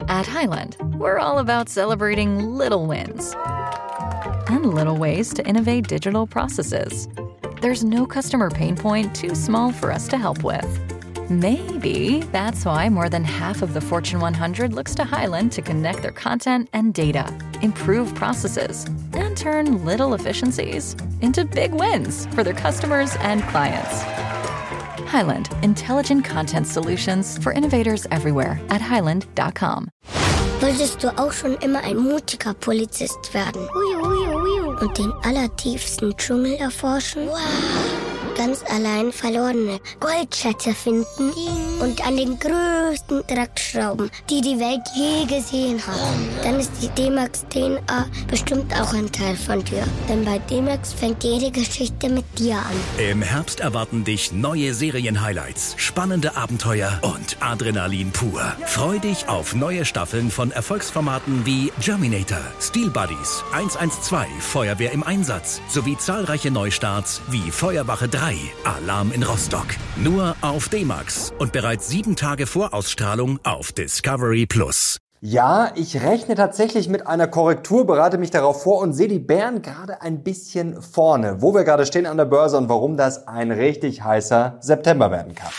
At Highland, we're all about celebrating little wins and little ways to innovate digital processes. There's no customer pain point too small for us to help with. Maybe that's why more than half of the Fortune 100 looks to Highland to connect their content and data, improve processes, and turn little efficiencies into big wins for their customers and clients. Highland, intelligent content solutions for innovators everywhere at highland.com. Wolltest du auch schon immer ein mutiger Polizist werden? Und den allertiefsten Dschungel erforschen? Wow. Ganz allein verlorene Goldschätze finden und an den größten Dreck schrauben, die die Welt je gesehen hat. Dann ist die D-Max DNA bestimmt auch ein Teil von dir. Denn bei D-Max fängt jede Geschichte mit dir an. Im Herbst erwarten dich neue Serien-Highlights, spannende Abenteuer und Adrenalin pur. Freu dich auf neue Staffeln von Erfolgsformaten wie Germinator, Steel Buddies, 112, Feuerwehr im Einsatz sowie zahlreiche Neustarts wie Feuerwache 3, Alarm in Rostock. Nur auf D-Max und bereits 7 Tage vor Ausstrahlung auf Discovery+. Ja, ich rechne tatsächlich mit einer Korrektur, bereite mich darauf vor und sehe die Bären gerade ein bisschen vorne, wo wir gerade stehen an der Börse und warum das ein richtig heißer September werden kann.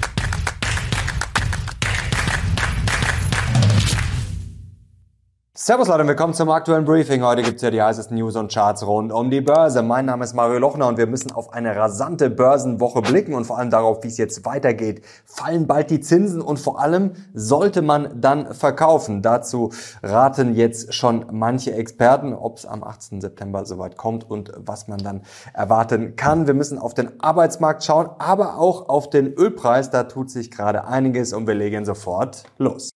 Servus Leute und willkommen zum aktuellen Briefing. Heute gibt's ja die heißesten News und Charts rund um die Börse. Mein Name ist Mario Lochner und wir müssen auf eine rasante Börsenwoche blicken und vor allem darauf, wie es jetzt weitergeht. Fallen bald die Zinsen und vor allem sollte man dann verkaufen. Dazu raten jetzt schon manche Experten, ob es am 18. September soweit kommt und was man dann erwarten kann. Wir müssen auf den Arbeitsmarkt schauen, aber auch auf den Ölpreis. Da tut sich gerade einiges und wir legen sofort los.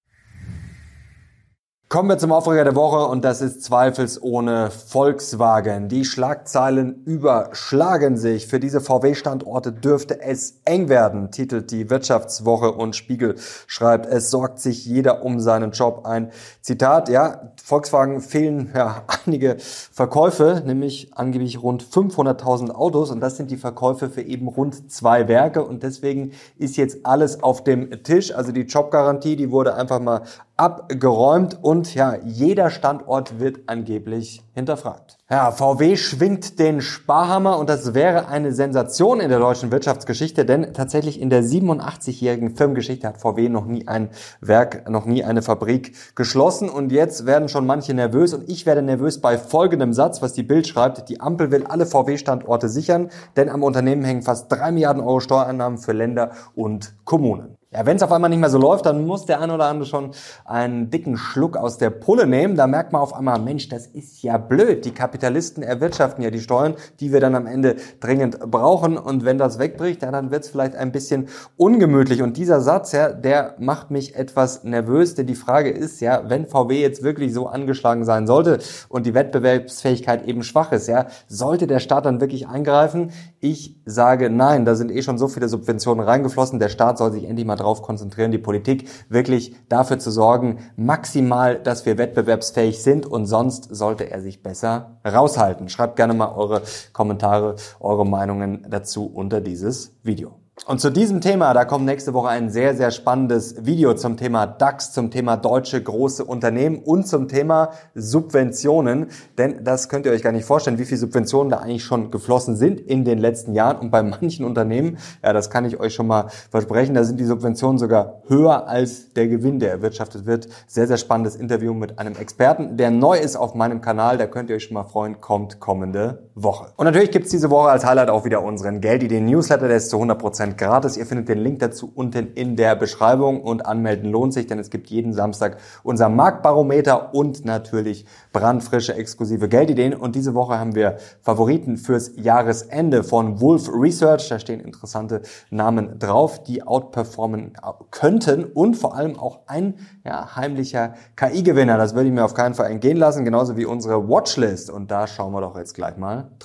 Kommen wir zum Aufreger der Woche und das ist zweifelsohne Volkswagen. Die Schlagzeilen überschlagen sich. Für diese VW-Standorte dürfte es eng werden, titelt die Wirtschaftswoche und Spiegel schreibt, es sorgt sich jeder um seinen Job. Ein Zitat, ja, Volkswagen fehlen einige Verkäufe, nämlich angeblich rund 500.000 Autos und das sind die Verkäufe für eben rund 2 Werke und deswegen ist jetzt alles auf dem Tisch. Also die Jobgarantie, die wurde einfach mal abgeräumt und ja, jeder Standort wird angeblich hinterfragt. Ja, VW schwingt den Sparhammer und das wäre eine Sensation in der deutschen Wirtschaftsgeschichte, denn tatsächlich in der 87-jährigen Firmengeschichte hat VW noch nie ein Werk, noch nie eine Fabrik geschlossen und jetzt werden schon manche nervös und ich werde nervös bei folgendem Satz, was die Bild schreibt, die Ampel will alle VW-Standorte sichern, denn am Unternehmen hängen fast 3 Milliarden Euro Steuereinnahmen für Länder und Kommunen. Ja, wenn es auf einmal nicht mehr so läuft, dann muss der ein oder andere schon einen dicken Schluck aus der Pulle nehmen. Da merkt man auf einmal, Mensch, das ist ja blöd. Die Kapitalisten erwirtschaften ja die Steuern, die wir dann am Ende dringend brauchen. Und wenn das wegbricht, ja, dann wird es vielleicht ein bisschen ungemütlich. Und dieser Satz, ja, der macht mich etwas nervös, denn die Frage ist ja, wenn VW jetzt wirklich so angeschlagen sein sollte und die Wettbewerbsfähigkeit eben schwach ist, ja, sollte der Staat dann wirklich eingreifen? Ich sage nein, da sind schon so viele Subventionen reingeflossen. Der Staat soll sich endlich mal darauf konzentrieren, die Politik wirklich dafür zu sorgen, maximal, dass wir wettbewerbsfähig sind und sonst sollte er sich besser raushalten. Schreibt gerne mal eure Kommentare, eure Meinungen dazu unter dieses Video. Und zu diesem Thema, da kommt nächste Woche ein sehr, sehr spannendes Video zum Thema DAX, zum Thema deutsche große Unternehmen und zum Thema Subventionen. Denn das könnt ihr euch gar nicht vorstellen, wie viele Subventionen da eigentlich schon geflossen sind in den letzten Jahren. Und bei manchen Unternehmen, ja, das kann ich euch schon mal versprechen, da sind die Subventionen sogar höher als der Gewinn, der erwirtschaftet wird. Sehr, sehr spannendes Interview mit einem Experten, der neu ist auf meinem Kanal. Da könnt ihr euch schon mal freuen, kommt kommende Woche. Und natürlich gibt's diese Woche als Highlight auch wieder unseren Geldideen-Newsletter, der ist zu 100% gratis. Ihr findet den Link dazu unten in der Beschreibung und anmelden lohnt sich, denn es gibt jeden Samstag unser Marktbarometer und natürlich brandfrische exklusive Geldideen. Und diese Woche haben wir Favoriten fürs Jahresende von Wolf Research. Da stehen interessante Namen drauf, die outperformen könnten und vor allem auch ein heimlicher KI-Gewinner. Das würde ich mir auf keinen Fall entgehen lassen, genauso wie unsere Watchlist. Und da schauen wir doch jetzt gleich mal drauf.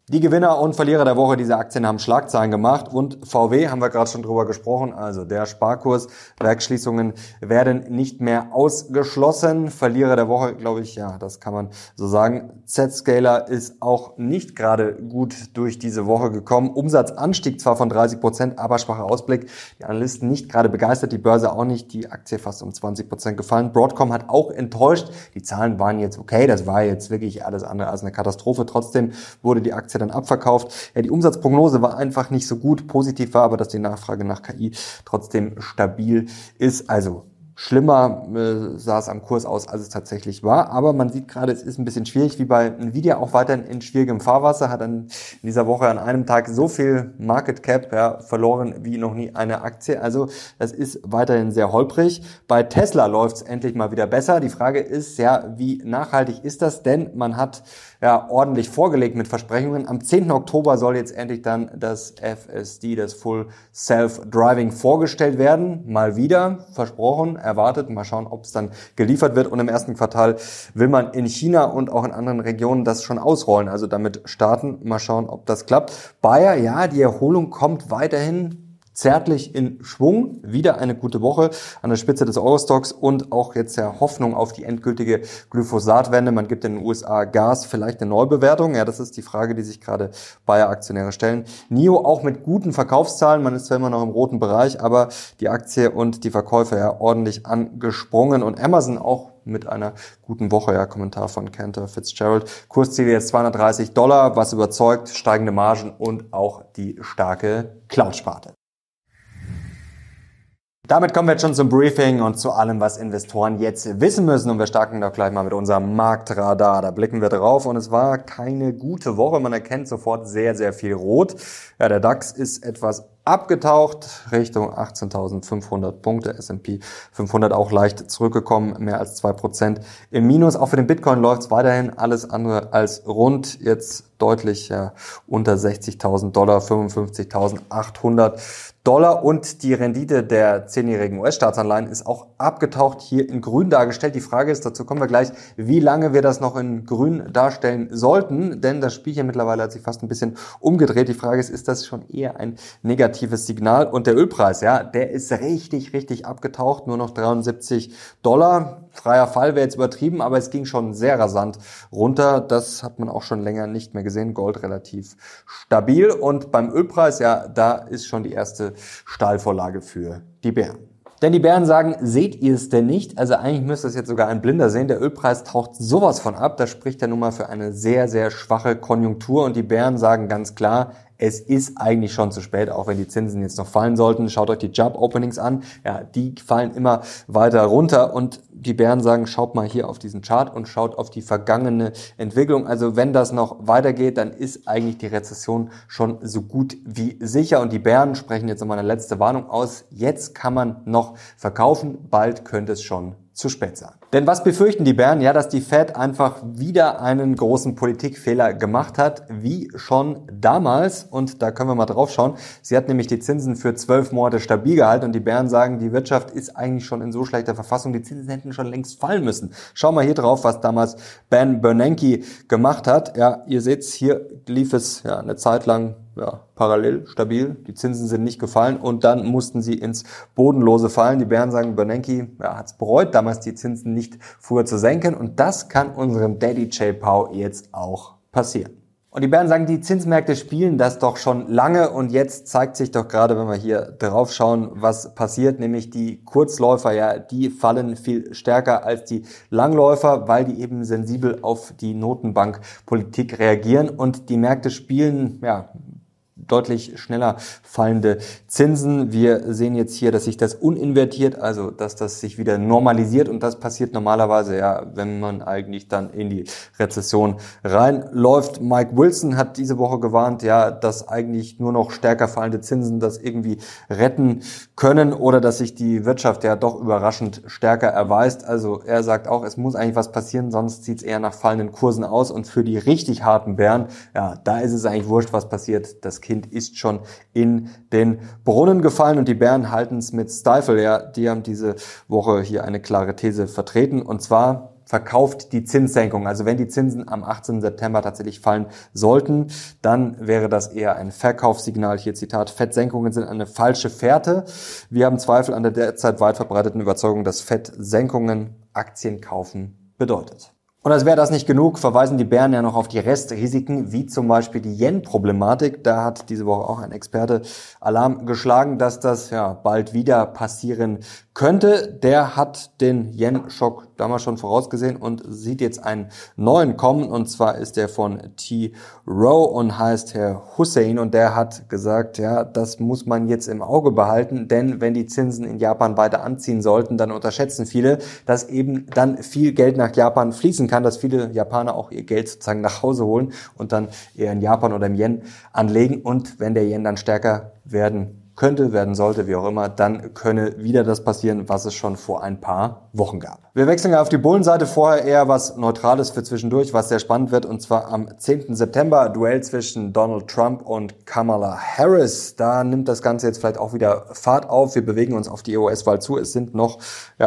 Die Gewinner und Verlierer der Woche, diese Aktien haben Schlagzeilen gemacht und VW haben wir gerade schon drüber gesprochen, also der Sparkurs, Werksschließungen werden nicht mehr ausgeschlossen. Verlierer der Woche, glaube ich, ja, das kann man so sagen. Zscaler ist auch nicht gerade gut durch diese Woche gekommen. Umsatzanstieg zwar von 30%, aber schwacher Ausblick. Die Analysten nicht gerade begeistert, die Börse auch nicht, die Aktie fast um 20% gefallen. Broadcom hat auch enttäuscht. Die Zahlen waren jetzt okay, das war jetzt wirklich alles andere als eine Katastrophe. Trotzdem wurde die Aktie dann abverkauft. Ja, die Umsatzprognose war einfach nicht so gut. Positiv war aber, dass die Nachfrage nach KI trotzdem stabil ist. Also schlimmer sah es am Kurs aus, als es tatsächlich war. Aber man sieht gerade, es ist ein bisschen schwierig, wie bei Nvidia auch weiterhin in schwierigem Fahrwasser. Hat in dieser Woche an einem Tag so viel Market Cap verloren wie noch nie eine Aktie. Also das ist weiterhin sehr holprig. Bei Tesla läuft es endlich mal wieder besser. Die Frage ist ja, wie nachhaltig ist das? Denn man hat ja ordentlich vorgelegt mit Versprechungen. Am 10. Oktober soll jetzt endlich dann das FSD, das Full Self-Driving, vorgestellt werden. Mal wieder versprochen, erwartet. Mal schauen, ob es dann geliefert wird. Und im ersten Quartal will man in China und auch in anderen Regionen das schon ausrollen, also damit starten. Mal schauen, ob das klappt. Bayer, ja, die Erholung kommt weiterhin zärtlich in Schwung, wieder eine gute Woche an der Spitze des Eurostoxx und auch jetzt ja Hoffnung auf die endgültige Glyphosatwende. Man gibt in den USA Gas, vielleicht eine Neubewertung. Ja, das ist die Frage, die sich gerade Bayer-Aktionäre stellen. NIO auch mit guten Verkaufszahlen. Man ist zwar immer noch im roten Bereich, aber die Aktie und die Verkäufe ja ordentlich angesprungen. Und Amazon auch mit einer guten Woche, ja, Kommentar von Cantor Fitzgerald. Kursziel jetzt $230, was überzeugt, steigende Margen und auch die starke Cloud-Sparte. Damit kommen wir jetzt schon zum Briefing und zu allem, was Investoren jetzt wissen müssen. Und wir starten doch gleich mal mit unserem Marktradar. Da blicken wir drauf und es war keine gute Woche. Man erkennt sofort sehr, sehr viel Rot. Ja, der DAX ist etwas abgetaucht Richtung 18.500 Punkte. S&P 500 auch leicht zurückgekommen, mehr als 2% im Minus. Auch für den Bitcoin läuft es weiterhin alles andere als rund. Jetzt deutlich unter $60.000, $55.800. Und die Rendite der 10-jährigen US-Staatsanleihen ist auch abgetaucht, hier in grün dargestellt. Die Frage ist, dazu kommen wir gleich, wie lange wir das noch in grün darstellen sollten, denn das Spielchen mittlerweile hat sich fast ein bisschen umgedreht. Die Frage ist das schon eher ein negatives Signal? Und der Ölpreis, ja, der ist richtig, richtig abgetaucht, nur noch $73. Freier Fall wäre jetzt übertrieben, aber es ging schon sehr rasant runter. Das hat man auch schon länger nicht mehr gesehen. Gold relativ stabil und beim Ölpreis, ja, da ist schon die erste Steilvorlage für die Bären. Denn die Bären sagen, seht ihr es denn nicht? Also eigentlich müsste es jetzt sogar ein Blinder sehen. Der Ölpreis taucht sowas von ab. Das spricht ja nun mal für eine sehr, sehr schwache Konjunktur. Und die Bären sagen ganz klar, es ist eigentlich schon zu spät, auch wenn die Zinsen jetzt noch fallen sollten. Schaut euch die Job-Openings an. Ja, die fallen immer weiter runter. Und die Bären sagen, schaut mal hier auf diesen Chart und schaut auf die vergangene Entwicklung. Also wenn das noch weitergeht, dann ist eigentlich die Rezession schon so gut wie sicher. Und die Bären sprechen jetzt nochmal eine letzte Warnung aus. Jetzt kann man noch verkaufen. Bald könnte es schon zu spät sein. Denn was befürchten die Bären? Ja, dass die Fed einfach wieder einen großen Politikfehler gemacht hat, wie schon damals. Und da können wir mal drauf schauen. Sie hat nämlich die Zinsen für 12 Monate stabil gehalten und die Bären sagen, die Wirtschaft ist eigentlich schon in so schlechter Verfassung, die Zinsen hätten schon längst fallen müssen. Schau mal hier drauf, was damals Ben Bernanke gemacht hat. Ja, ihr seht's, hier lief es ja eine Zeit lang parallel, stabil. Die Zinsen sind nicht gefallen und dann mussten sie ins Bodenlose fallen. Die Bären sagen, Bernanke hat es bereut, damals die Zinsen nicht früher zu senken und das kann unserem Daddy J. Powell jetzt auch passieren. Und die Bären sagen, die Zinsmärkte spielen das doch schon lange und jetzt zeigt sich doch gerade, wenn wir hier drauf schauen, was passiert, nämlich die Kurzläufer, ja, die fallen viel stärker als die Langläufer, weil die eben sensibel auf die Notenbankpolitik reagieren und die Märkte spielen, deutlich schneller fallende Zinsen. Wir sehen jetzt hier, dass sich das uninvertiert, also dass das sich wieder normalisiert und das passiert normalerweise, wenn man eigentlich dann in die Rezession reinläuft. Mike Wilson hat diese Woche gewarnt, dass eigentlich nur noch stärker fallende Zinsen das irgendwie retten können oder dass sich die Wirtschaft doch überraschend stärker erweist. Also er sagt auch, es muss eigentlich was passieren, sonst sieht es eher nach fallenden Kursen aus und für die richtig harten Bären, da ist es eigentlich wurscht, was passiert. Das Kind ist schon in den Brunnen gefallen und die Bären halten es mit Stifel. Die haben diese Woche hier eine klare These vertreten und zwar, verkauft die Zinssenkung. Also wenn die Zinsen am 18. September tatsächlich fallen sollten, dann wäre das eher ein Verkaufssignal. Hier Zitat: Fettsenkungen sind eine falsche Fährte. Wir haben Zweifel an der derzeit weit verbreiteten Überzeugung, dass Fettsenkungen Aktien kaufen bedeutet. Und als wäre das nicht genug, verweisen die Bären ja noch auf die Restrisiken, wie zum Beispiel die Yen-Problematik. Da hat diese Woche auch ein Experte Alarm geschlagen, dass das bald wieder passieren könnte. Der hat den Yen-Schock damals schon vorausgesehen und sieht jetzt einen neuen kommen. Und zwar ist der von T. Rowe und heißt Herr Hussein. Und der hat gesagt, das muss man jetzt im Auge behalten, denn wenn die Zinsen in Japan weiter anziehen sollten, dann unterschätzen viele, dass eben dann viel Geld nach Japan fließen kann, dass viele Japaner auch ihr Geld sozusagen nach Hause holen und dann eher in Japan oder im Yen anlegen. Und wenn der Yen dann stärker werden sollte, wie auch immer, dann könne wieder das passieren, was es schon vor ein paar Wochen gab. Wir wechseln auf die Bullenseite, vorher eher was Neutrales für zwischendurch, was sehr spannend wird, und zwar am 10. September, Duell zwischen Donald Trump und Kamala Harris. Da nimmt das Ganze jetzt vielleicht auch wieder Fahrt auf. Wir bewegen uns auf die US-Wahl zu. Es sind noch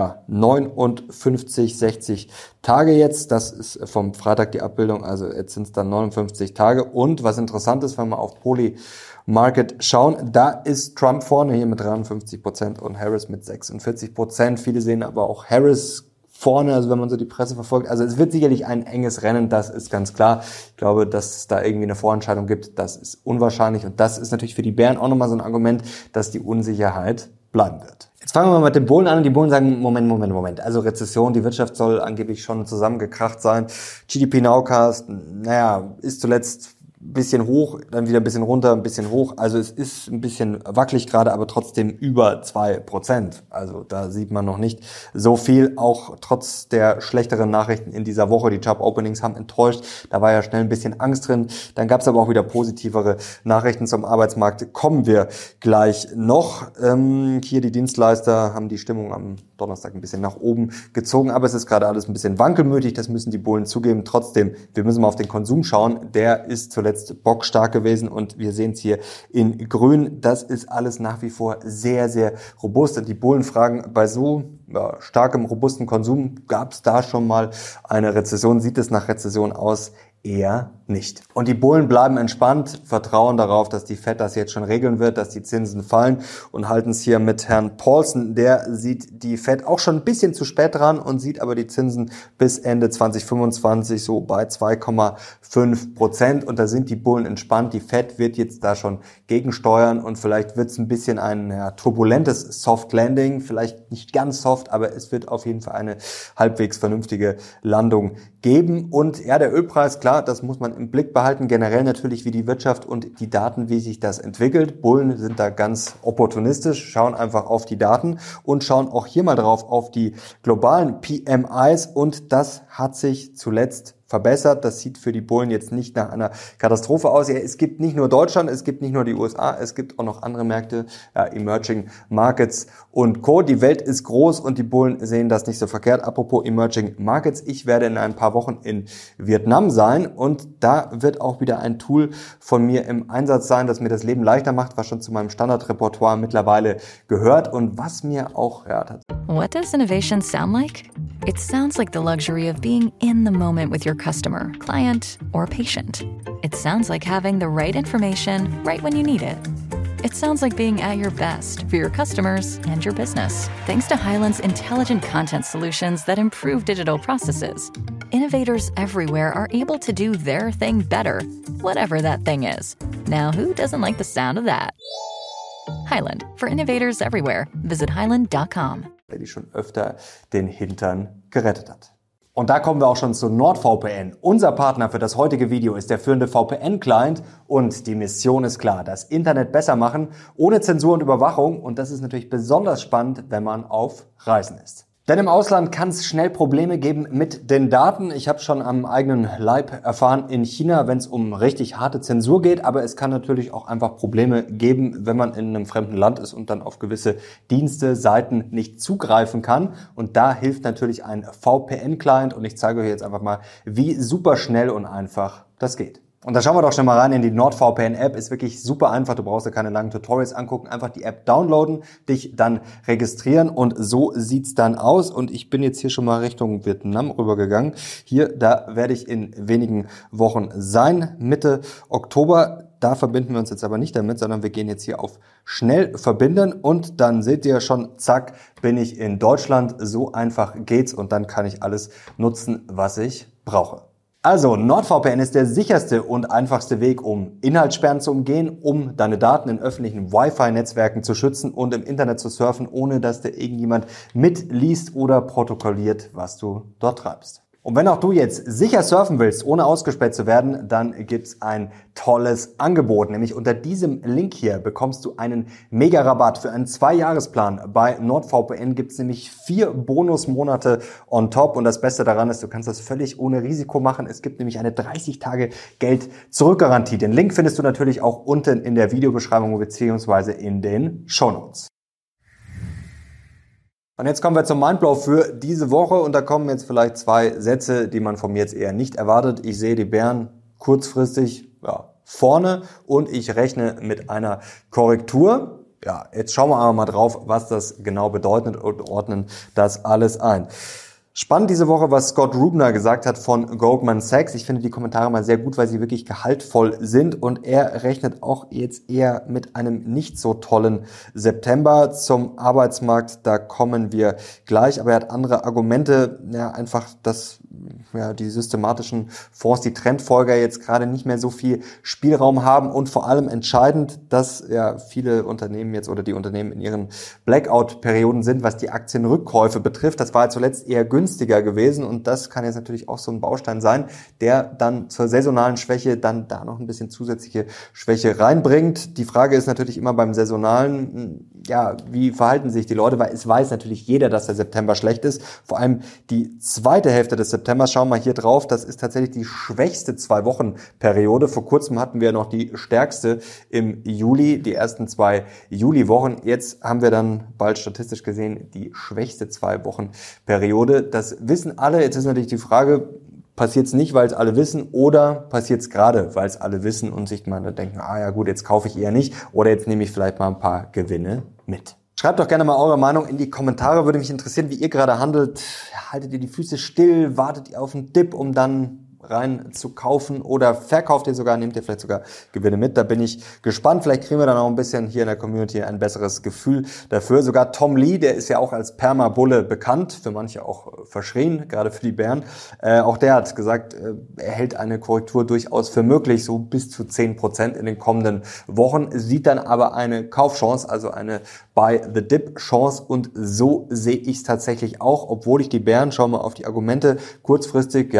60 Tage jetzt. Das ist vom Freitag die Abbildung, also jetzt sind es dann 59 Tage. Und was interessant ist, wenn wir auf Polymarket schauen, da ist Trump vorne hier mit 53% und Harris mit 46%. Viele sehen aber auch Harris vorne, also wenn man so die Presse verfolgt. Also es wird sicherlich ein enges Rennen, das ist ganz klar. Ich glaube, dass es da irgendwie eine Vorentscheidung gibt, das ist unwahrscheinlich. Und das ist natürlich für die Bären auch nochmal so ein Argument, dass die Unsicherheit bleiben wird. Jetzt fangen wir mal mit den Bullen an und die Bullen sagen, Moment. Also Rezession, die Wirtschaft soll angeblich schon zusammengekracht sein. GDP Nowcast, ist zuletzt ein bisschen hoch, dann wieder ein bisschen runter, ein bisschen hoch. Also es ist ein bisschen wackelig gerade, aber trotzdem über 2%. Also da sieht man noch nicht so viel, auch trotz der schlechteren Nachrichten in dieser Woche. Die Job-Openings haben enttäuscht. Da war ja schnell ein bisschen Angst drin. Dann gab es aber auch wieder positivere Nachrichten zum Arbeitsmarkt. Kommen wir gleich noch. Hier die Dienstleister haben die Stimmung am Donnerstag ein bisschen nach oben gezogen, aber es ist gerade alles ein bisschen wankelmütig. Das müssen die Bullen zugeben. Trotzdem, wir müssen mal auf den Konsum schauen. Der ist zuletzt bockstark gewesen und wir sehen es hier in grün. Das ist alles nach wie vor sehr, sehr robust. Und die Bullen fragen, bei so starkem, robusten Konsum, gab es da schon mal eine Rezession? Sieht es nach Rezession aus? Eher nicht. Und die Bullen bleiben entspannt, vertrauen darauf, dass die Fed das jetzt schon regeln wird, dass die Zinsen fallen und halten es hier mit Herrn Paulson. Der sieht die Fed auch schon ein bisschen zu spät dran und sieht aber die Zinsen bis Ende 2025 so bei 2,5%. Und da sind die Bullen entspannt. Die Fed wird jetzt da schon gegensteuern und vielleicht wird es ein bisschen ein turbulentes Soft Landing. Vielleicht nicht ganz soft, aber es wird auf jeden Fall eine halbwegs vernünftige Landung geben. Und der Ölpreis, klar, das muss man im Blick behalten. Generell natürlich, wie die Wirtschaft und die Daten, wie sich das entwickelt. Bullen sind da ganz opportunistisch, schauen einfach auf die Daten und schauen auch hier mal drauf auf die globalen PMIs. Und das hat sich zuletzt verbessert. Das sieht für die Bullen jetzt nicht nach einer Katastrophe aus. Es gibt nicht nur Deutschland, es gibt nicht nur die USA, es gibt auch noch andere Märkte, Emerging Markets und Co. Die Welt ist groß und die Bullen sehen das nicht so verkehrt. Apropos Emerging Markets, ich werde in ein paar Wochen in Vietnam sein und da wird auch wieder ein Tool von mir im Einsatz sein, das mir das Leben leichter macht, was schon zu meinem Standardrepertoire mittlerweile gehört und was mir auch What does innovation sound like? It sounds like the luxury of being in the moment with your customer, client, or patient. It sounds like having the right information right when you need it. It sounds like being at your best for your customers and your business. Thanks to Hyland's intelligent content solutions that improve digital processes, innovators everywhere are able to do their thing better, whatever that thing is. Now, who doesn't like the sound of that? Hyland, for innovators everywhere. Visit hyland.com. Die schon öfter den Hintern gerettet hat. Und da kommen wir auch schon zu NordVPN. Unser Partner für das heutige Video ist der führende VPN-Client und die Mission ist klar, das Internet besser machen, ohne Zensur und Überwachung. Und das ist natürlich besonders spannend, wenn man auf Reisen ist. Denn im Ausland kann es schnell Probleme geben mit den Daten. Ich habe schon am eigenen Leib erfahren in China, wenn es um richtig harte Zensur geht. Aber es kann natürlich auch einfach Probleme geben, wenn man in einem fremden Land ist und dann auf gewisse Dienste, Seiten nicht zugreifen kann. Und da hilft natürlich ein VPN-Client. Und ich zeige euch jetzt einfach mal, wie super schnell und einfach das geht. Und da schauen wir doch schon mal rein in die NordVPN-App. Ist wirklich super einfach. Du brauchst ja keine langen Tutorials angucken. Einfach die App downloaden, dich dann registrieren und so sieht's dann aus. Und ich bin jetzt hier schon mal Richtung Vietnam rübergegangen. Da werde ich in wenigen Wochen sein, Mitte Oktober. Da verbinden wir uns jetzt aber nicht damit, sondern wir gehen jetzt hier auf Schnell verbinden und dann seht ihr schon, zack, bin ich in Deutschland. So einfach geht's und dann kann ich alles nutzen, was ich brauche. Also, NordVPN ist der sicherste und einfachste Weg, um Inhaltssperren zu umgehen, um deine Daten in öffentlichen Wi-Fi-Netzwerken zu schützen und im Internet zu surfen, ohne dass da irgendjemand mitliest oder protokolliert, was du dort treibst. Und wenn auch du jetzt sicher surfen willst, ohne ausgespäht zu werden, dann gibt's ein tolles Angebot. Nämlich unter diesem Link hier bekommst du einen Mega-Rabatt für einen 2-Jahresplan. Bei NordVPN gibt's nämlich 4 Bonusmonate on top. Und das Beste daran ist, du kannst das völlig ohne Risiko machen. Es gibt nämlich eine 30-Tage-Geld-Zurück-Garantie. Den Link findest du natürlich auch unten in der Videobeschreibung bzw. in den Shownotes. Und jetzt kommen wir zum Mindblow für diese Woche und da kommen jetzt vielleicht 2 Sätze, die man von mir jetzt eher nicht erwartet. Ich sehe die Bären kurzfristig vorne und ich rechne mit einer Korrektur. Ja, jetzt schauen wir aber mal drauf, was das genau bedeutet und ordnen das alles ein. Spannend diese Woche, was Scott Rubner gesagt hat von Goldman Sachs. Ich finde die Kommentare mal sehr gut, weil sie wirklich gehaltvoll sind und er rechnet auch jetzt eher mit einem nicht so tollen September zum Arbeitsmarkt. Da kommen wir gleich, aber er hat andere Argumente, einfach, dass die systematischen Fonds, die Trendfolger jetzt gerade nicht mehr so viel Spielraum haben und vor allem entscheidend, dass viele Unternehmen jetzt oder die Unternehmen in ihren Blackout-Perioden sind, was die Aktienrückkäufe betrifft. Das war ja zuletzt eher günstiger gewesen und das kann jetzt natürlich auch so ein Baustein sein, der dann zur saisonalen Schwäche dann da noch ein bisschen zusätzliche Schwäche reinbringt. Die Frage ist natürlich immer beim saisonalen, wie verhalten sich die Leute, weil es weiß natürlich jeder, dass der September schlecht ist. Vor allem die zweite Hälfte des Septembers, schauen wir mal hier drauf, das ist tatsächlich die schwächste 2-Wochen-Periode. Vor kurzem hatten wir noch die stärkste im Juli, die ersten 2 Juliwochen. Jetzt haben wir dann bald statistisch gesehen die schwächste 2-Wochen-Periode. Das wissen alle. Jetzt ist natürlich die Frage, passiert es nicht, weil es alle wissen oder passiert es gerade, weil es alle wissen und sich mal denken, jetzt kaufe ich eher nicht oder jetzt nehme ich vielleicht mal ein paar Gewinne mit. Schreibt doch gerne mal eure Meinung in die Kommentare, würde mich interessieren, wie ihr gerade handelt. Haltet ihr die Füße still, wartet ihr auf einen Dip, um dann rein zu kaufen oder verkauft ihr sogar, nehmt ihr vielleicht sogar Gewinne mit. Da bin ich gespannt. Vielleicht kriegen wir dann auch ein bisschen hier in der Community ein besseres Gefühl dafür. Sogar Tom Lee, der ist ja auch als Perma-Bulle bekannt, für manche auch verschrien, gerade für die Bären. Auch der hat gesagt, er hält eine Korrektur durchaus für möglich, so bis zu 10% in den kommenden Wochen. Sieht dann aber eine Kaufchance, also eine Buy-the-Dip-Chance und so sehe ich es tatsächlich auch, obwohl ich die Bären, schauen wir auf die Argumente, kurzfristig,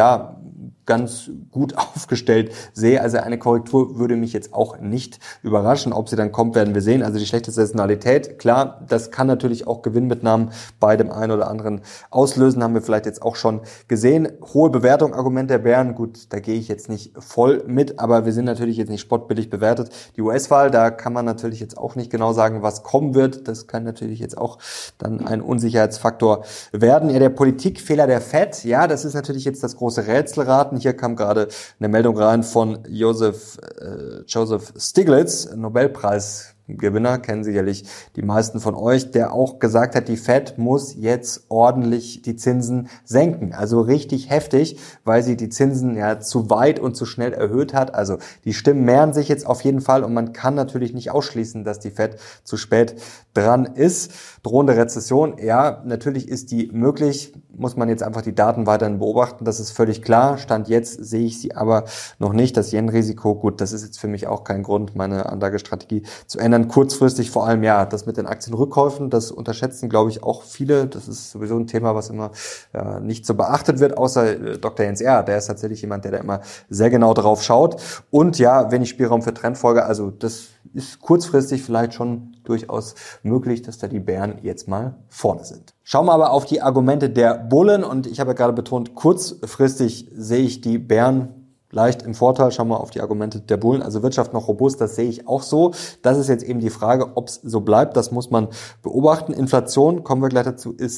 ganz gut aufgestellt sehe. Also eine Korrektur würde mich jetzt auch nicht überraschen. Ob sie dann kommt, werden wir sehen. Also die schlechte Saisonalität, klar, das kann natürlich auch Gewinnmitnahmen bei dem einen oder anderen auslösen, haben wir vielleicht jetzt auch schon gesehen. Hohe Bewertung, Argument der Bären, gut, da gehe ich jetzt nicht voll mit, aber wir sind natürlich jetzt nicht spottbillig bewertet. Die US-Wahl, da kann man natürlich jetzt auch nicht genau sagen, was kommen wird. Das kann natürlich jetzt auch dann ein Unsicherheitsfaktor werden. Der Politikfehler der Fed, das ist natürlich jetzt das große Rätselraten. Hier kam gerade eine Meldung rein von Joseph Stiglitz, Nobelpreisgewinner, kennen sicherlich die meisten von euch, der auch gesagt hat, die Fed muss jetzt ordentlich die Zinsen senken. Also richtig heftig, weil sie die Zinsen zu weit und zu schnell erhöht hat. Also die Stimmen mehren sich jetzt auf jeden Fall und man kann natürlich nicht ausschließen, dass die Fed zu spät dran ist. Drohende Rezession, natürlich ist die möglich. Muss man jetzt einfach die Daten weiterhin beobachten, das ist völlig klar. Stand jetzt sehe ich sie aber noch nicht. Das Yen-Risiko, gut, das ist jetzt für mich auch kein Grund, meine Anlagestrategie zu ändern. Kurzfristig vor allem, das mit den Aktienrückkäufen, das unterschätzen, glaube ich, auch viele. Das ist sowieso ein Thema, was immer nicht so beachtet wird, außer Dr. Jens R. Der ist tatsächlich jemand, der da immer sehr genau drauf schaut. Und wenig Spielraum für Trendfolger, also das ist kurzfristig vielleicht schon durchaus möglich, dass da die Bären jetzt mal vorne sind. Schauen wir aber auf die Argumente der Bullen und ich habe ja gerade betont, kurzfristig sehe ich die Bären leicht im Vorteil. Schauen wir auf die Argumente der Bullen. Also Wirtschaft noch robust, das sehe ich auch so. Das ist jetzt eben die Frage, ob es so bleibt. Das muss man beobachten. Inflation, kommen wir gleich dazu, ist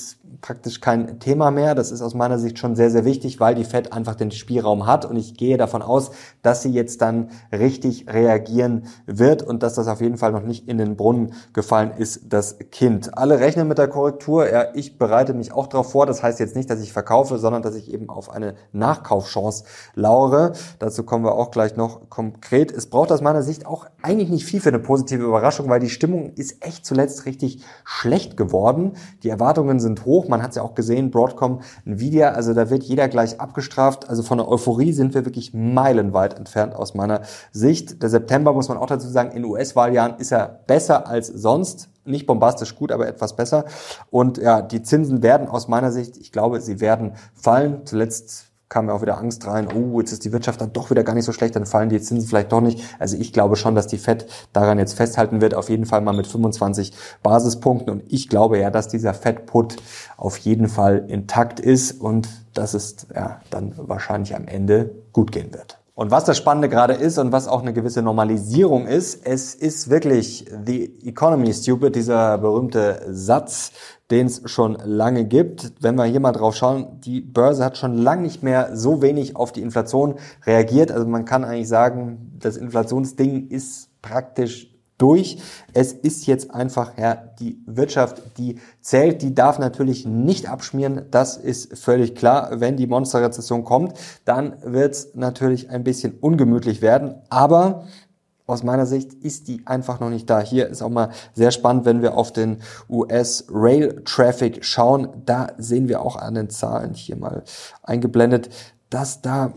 praktisch kein Thema mehr. Das ist aus meiner Sicht schon sehr, sehr wichtig, weil die Fed einfach den Spielraum hat und ich gehe davon aus, dass sie jetzt dann richtig reagieren wird und dass das auf jeden Fall noch nicht in den Brunnen gefallen ist, das Kind. Alle rechnen mit der Korrektur. Ja, ich bereite mich auch darauf vor. Das heißt jetzt nicht, dass ich verkaufe, sondern dass ich eben auf eine Nachkaufchance lauere. Dazu kommen wir auch gleich noch konkret. Es braucht aus meiner Sicht auch eigentlich nicht viel für eine positive Überraschung, weil die Stimmung ist echt zuletzt richtig schlecht geworden. Die Erwartungen sind hoch. Man hat es ja auch gesehen, Broadcom, Nvidia, also da wird jeder gleich abgestraft. Also von der Euphorie sind wir wirklich meilenweit entfernt aus meiner Sicht. Der September, muss man auch dazu sagen, in US-Wahljahren ist er besser als sonst. Nicht bombastisch gut, aber etwas besser. Und ja, die Zinsen werden aus meiner Sicht, ich glaube, sie werden fallen. Zuletzt kam ja auch wieder Angst rein, jetzt ist die Wirtschaft dann doch wieder gar nicht so schlecht, dann fallen die Zinsen vielleicht doch nicht. Also ich glaube schon, dass die Fed daran jetzt festhalten wird, auf jeden Fall mal mit 25 Basispunkten. Und ich glaube ja, dass dieser Fed-Put auf jeden Fall intakt ist und dass es ja dann wahrscheinlich am Ende gut gehen wird. Und was das Spannende gerade ist und was auch eine gewisse Normalisierung ist, es ist wirklich the economy stupid, dieser berühmte Satz, den es schon lange gibt. Wenn wir hier mal drauf schauen, die Börse hat schon lange nicht mehr so wenig auf die Inflation reagiert. Also man kann eigentlich sagen, das Inflationsding ist praktisch durch. Es ist jetzt einfach die Wirtschaft, die zählt, die darf natürlich nicht abschmieren, das ist völlig klar. Wenn die Monsterrezession kommt, dann wird es natürlich ein bisschen ungemütlich werden, aber aus meiner Sicht ist die einfach noch nicht da. Hier ist auch mal sehr spannend, wenn wir auf den US-Rail-Traffic schauen, da sehen wir auch an den Zahlen hier mal eingeblendet, dass da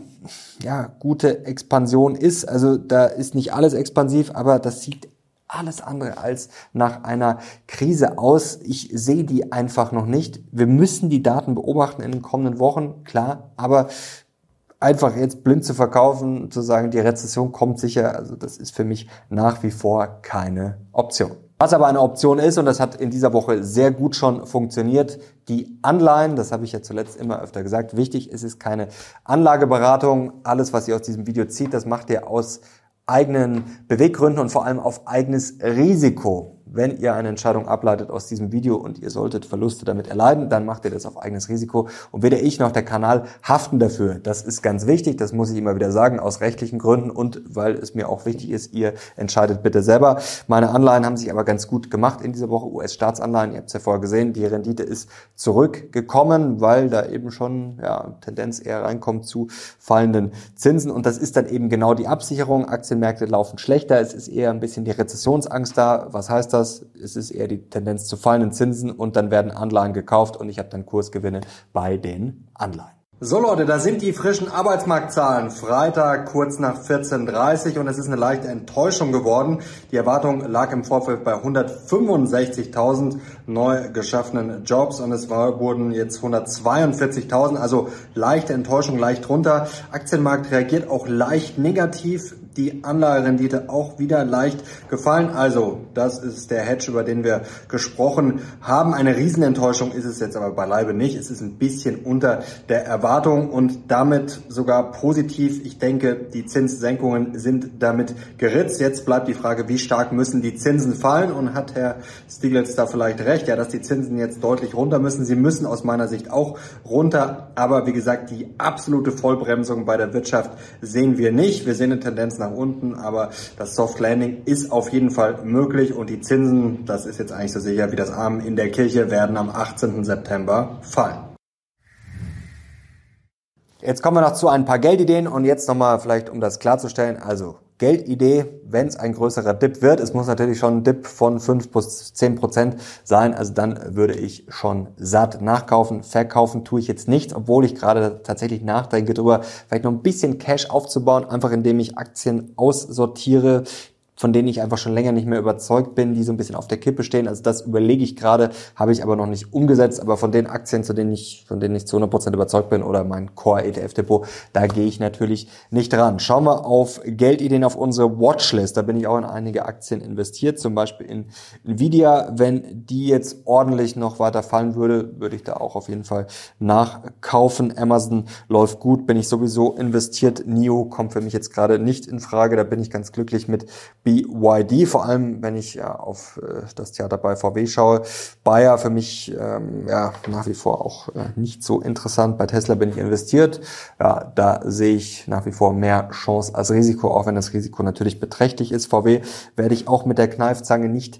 gute Expansion ist. Also da ist nicht alles expansiv, aber das sieht alles andere als nach einer Krise aus. Ich sehe die einfach noch nicht. Wir müssen die Daten beobachten in den kommenden Wochen, klar, aber einfach jetzt blind zu verkaufen, zu sagen, die Rezession kommt sicher, also das ist für mich nach wie vor keine Option. Was aber eine Option ist, und das hat in dieser Woche sehr gut schon funktioniert, die Anleihen, das habe ich ja zuletzt immer öfter gesagt, wichtig, es ist keine Anlageberatung. Alles, was ihr aus diesem Video zieht, das macht ihr aus eigenen Beweggründen und vor allem auf eigenes Risiko. Wenn ihr eine Entscheidung ableitet aus diesem Video und ihr solltet Verluste damit erleiden, dann macht ihr das auf eigenes Risiko. Und weder ich noch der Kanal haften dafür. Das ist ganz wichtig, das muss ich immer wieder sagen, aus rechtlichen Gründen und weil es mir auch wichtig ist, ihr entscheidet bitte selber. Meine Anleihen haben sich aber ganz gut gemacht in dieser Woche, US-Staatsanleihen, ihr habt es ja vorher gesehen, die Rendite ist zurückgekommen, weil da eben schon Tendenz eher reinkommt zu fallenden Zinsen und das ist dann eben genau die Absicherung. Aktienmärkte laufen schlechter, es ist eher ein bisschen die Rezessionsangst da. Was heißt das? Es ist eher die Tendenz zu fallenden Zinsen und dann werden Anleihen gekauft und ich habe dann Kursgewinne bei den Anleihen. So Leute, da sind die frischen Arbeitsmarktzahlen. Freitag kurz nach 14:30 und es ist eine leichte Enttäuschung geworden. Die Erwartung lag im Vorfeld bei 165.000 neu geschaffenen Jobs und es wurden jetzt 142.000, also leichte Enttäuschung, leicht runter. Aktienmarkt reagiert auch leicht negativ. Die Anlagerendite auch wieder leicht gefallen. Also das ist der Hedge, über den wir gesprochen haben. Eine Riesenenttäuschung ist es jetzt aber beileibe nicht. Es ist ein bisschen unter der Erwartung und damit sogar positiv. Ich denke, die Zinssenkungen sind damit geritzt. Jetzt bleibt die Frage, wie stark müssen die Zinsen fallen? Und hat Herr Stieglitz da vielleicht recht, dass die Zinsen jetzt deutlich runter müssen. Sie müssen aus meiner Sicht auch runter. Aber wie gesagt, die absolute Vollbremsung bei der Wirtschaft sehen wir nicht. Wir sehen eine Tendenz nach unten, aber das Soft Landing ist auf jeden Fall möglich und die Zinsen, das ist jetzt eigentlich so sicher wie das Amen in der Kirche, werden am 18. September fallen. Jetzt kommen wir noch zu ein paar Geldideen und jetzt nochmal vielleicht, um das klarzustellen, also Geldidee, wenn es ein größerer Dip wird, es muss natürlich schon ein Dip von 5 bis 10% sein, also dann würde ich schon satt nachkaufen. Verkaufen tue ich jetzt nichts, obwohl ich gerade tatsächlich nachdenke darüber, vielleicht noch ein bisschen Cash aufzubauen, einfach indem ich Aktien aussortiere, von denen ich einfach schon länger nicht mehr überzeugt bin, die so ein bisschen auf der Kippe stehen. Also das überlege ich gerade, habe ich aber noch nicht umgesetzt. Aber von den Aktien, von denen ich zu 100% überzeugt bin oder mein Core-ETF-Depot, da gehe ich natürlich nicht dran. Schauen wir auf Geldideen auf unsere Watchlist. Da bin ich auch in einige Aktien investiert, zum Beispiel in Nvidia. Wenn die jetzt ordentlich noch weiter fallen würde, würde ich da auch auf jeden Fall nachkaufen. Amazon läuft gut, bin ich sowieso investiert. NIO kommt für mich jetzt gerade nicht in Frage. Da bin ich ganz glücklich mit BYD, vor allem wenn ich auf das Theater bei VW schaue. Bayer für mich nach wie vor auch nicht so interessant. Bei Tesla bin ich investiert. Ja, da sehe ich nach wie vor mehr Chance als Risiko, auch wenn das Risiko natürlich beträchtlich ist. VW werde ich auch mit der Kneifzange nicht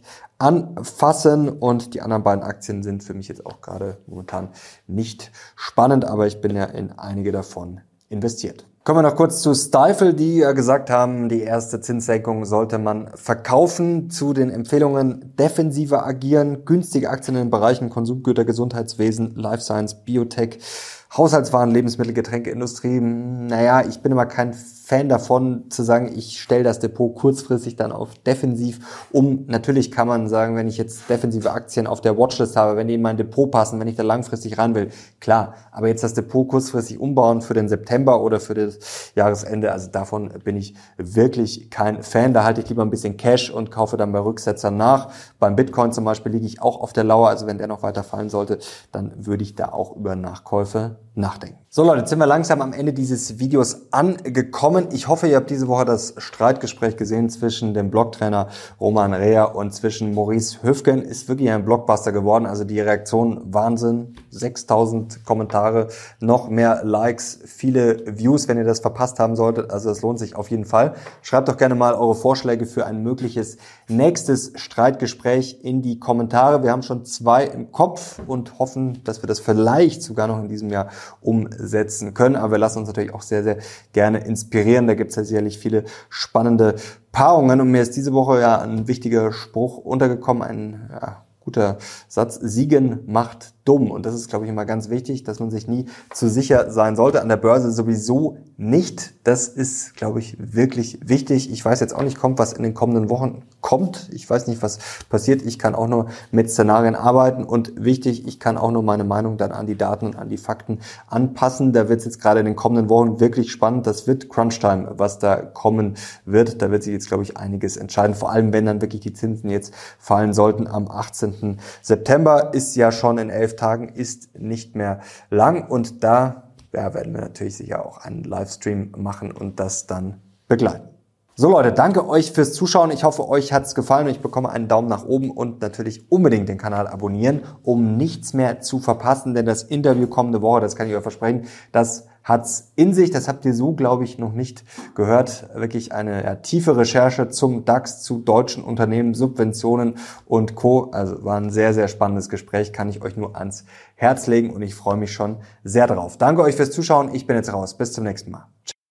anfassen und die anderen beiden Aktien sind für mich jetzt auch gerade momentan nicht spannend, aber ich bin ja in einige davon investiert. Kommen wir noch kurz zu Stifel, die ja gesagt haben, die erste Zinssenkung sollte man verkaufen. Zu den Empfehlungen: defensiver agieren, günstige Aktien in den Bereichen Konsumgüter, Gesundheitswesen, Life Science, Biotech, Haushaltswaren, Lebensmittel, Getränkeindustrie. Naja, ich bin immer kein Fan davon zu sagen, ich stelle das Depot kurzfristig dann auf defensiv um. Natürlich kann man sagen, wenn ich jetzt defensive Aktien auf der Watchlist habe, wenn die in mein Depot passen, wenn ich da langfristig ran will, klar. Aber jetzt das Depot kurzfristig umbauen für den September oder für das Jahresende, also davon bin ich wirklich kein Fan. Da halte ich lieber ein bisschen Cash und kaufe dann bei Rücksetzern nach. Beim Bitcoin zum Beispiel liege ich auch auf der Lauer, also wenn der noch weiter fallen sollte, dann würde ich da auch über Nachkäufe nachdenken. So Leute, jetzt sind wir langsam am Ende dieses Videos angekommen. Ich hoffe, ihr habt diese Woche das Streitgespräch gesehen zwischen dem Blogtrainer Roman Reher und zwischen Maurice Höfgen. Ist wirklich ein Blockbuster geworden. Also die Reaktion Wahnsinn. 6000 Kommentare, noch mehr Likes, viele Views, wenn ihr das verpasst haben solltet. Also das lohnt sich auf jeden Fall. Schreibt doch gerne mal eure Vorschläge für ein mögliches nächstes Streitgespräch in die Kommentare. Wir haben schon 2 im Kopf und hoffen, dass wir das vielleicht sogar noch in diesem Jahr umsetzen können. Aber wir lassen uns natürlich auch sehr, sehr gerne inspirieren. Da gibt es ja sicherlich viele spannende Paarungen. Und mir ist diese Woche ja ein wichtiger Spruch untergekommen, ein guter Satz: Siegen macht dumm. Und das ist, glaube ich, immer ganz wichtig, dass man sich nie zu sicher sein sollte. An der Börse sowieso nicht. Das ist, glaube ich, wirklich wichtig. Ich weiß jetzt auch nicht, was in den kommenden Wochen kommt. Ich weiß nicht, was passiert. Ich kann auch nur mit Szenarien arbeiten. Und wichtig, ich kann auch nur meine Meinung dann an die Daten und an die Fakten anpassen. Da wird es jetzt gerade in den kommenden Wochen wirklich spannend. Das wird Crunch-Time, was da kommen wird. Da wird sich jetzt, glaube ich, einiges entscheiden. Vor allem, wenn dann wirklich die Zinsen jetzt fallen sollten am 18. September. Ist ja schon in 11 Tagen, ist nicht mehr lang. Und da werden wir natürlich sicher auch einen Livestream machen und das dann begleiten. So Leute, danke euch fürs Zuschauen. Ich hoffe, euch hat's gefallen und ich bekomme einen Daumen nach oben und natürlich unbedingt den Kanal abonnieren, um nichts mehr zu verpassen, denn das Interview kommende Woche, das kann ich euch versprechen, das hat's in sich. Das habt ihr so, glaube ich, noch nicht gehört. Wirklich eine tiefe Recherche zum DAX, zu deutschen Unternehmen, Subventionen und Co. Also war ein sehr, sehr spannendes Gespräch, kann ich euch nur ans Herz legen und ich freue mich schon sehr drauf. Danke euch fürs Zuschauen. Ich bin jetzt raus. Bis zum nächsten Mal.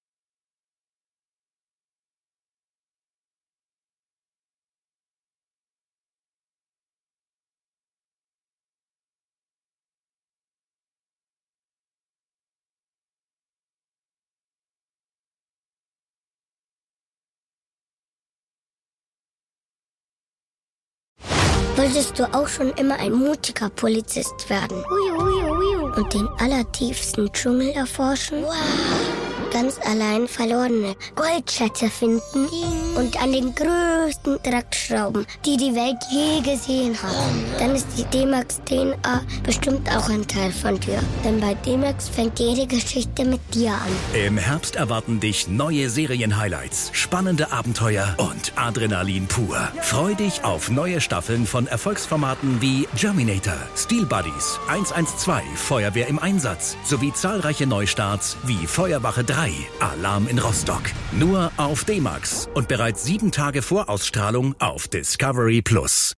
Wolltest du auch schon immer ein mutiger Polizist werden? Und den allertiefsten Dschungel erforschen? Wow. Ganz allein verlorene Goldschätze finden und an den größten Dreck schrauben, die die Welt je gesehen hat. Dann ist die D-Max DNA bestimmt auch ein Teil von dir. Denn bei D-Max fängt jede Geschichte mit dir an. Im Herbst erwarten dich neue Serien-Highlights, spannende Abenteuer und Adrenalin pur. Freu dich auf neue Staffeln von Erfolgsformaten wie Germinator, Steel Buddies, 112, Feuerwehr im Einsatz sowie zahlreiche Neustarts wie Feuerwache 3, Alarm in Rostock. Nur auf D-Max und bereits 7 Tage vor Ausstrahlung auf Discovery+.